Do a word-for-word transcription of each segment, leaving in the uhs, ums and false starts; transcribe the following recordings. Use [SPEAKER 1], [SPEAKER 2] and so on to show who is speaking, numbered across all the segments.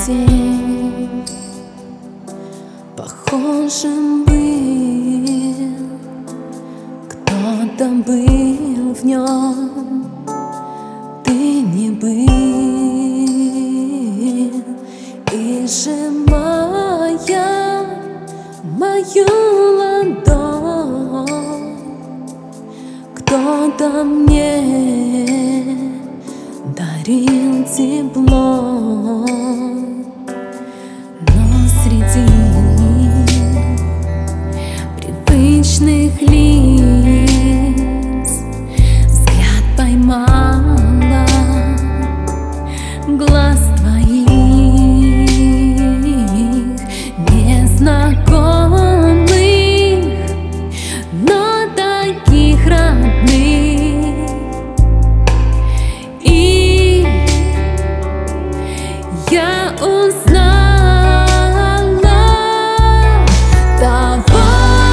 [SPEAKER 1] день похожим был, кто-то был в нем, ты не был, и сжимая мою ладонь, кто-то мне дарил тепло, но среди привычных лиц взгляд поймала глаз твоих незнакомых, но таких родных. И я узнала того,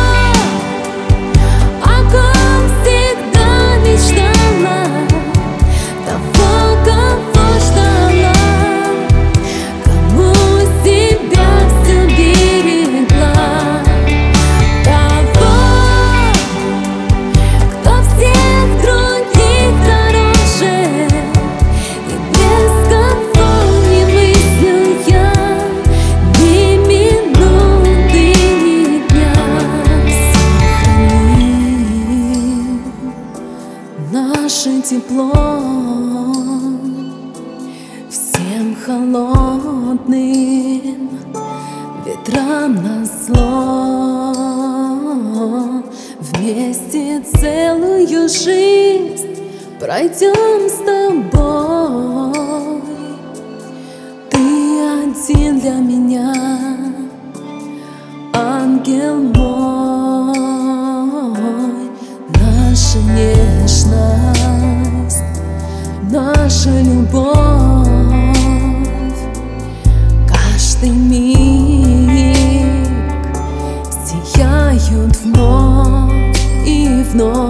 [SPEAKER 1] о ком всегда мечтала, того, кого ждала, кому себя все берегла, того, кто всех других дороже, и без кого не мыслю я ни минуты, ни дня. Сохрани наше тепло всем холодным ветрам назло. Вместе целую жизнь пройдем с тобой. Ты один для меня, ангел мой. Наша нежность, наша любовь, каждый миг сияют вновь и вновь.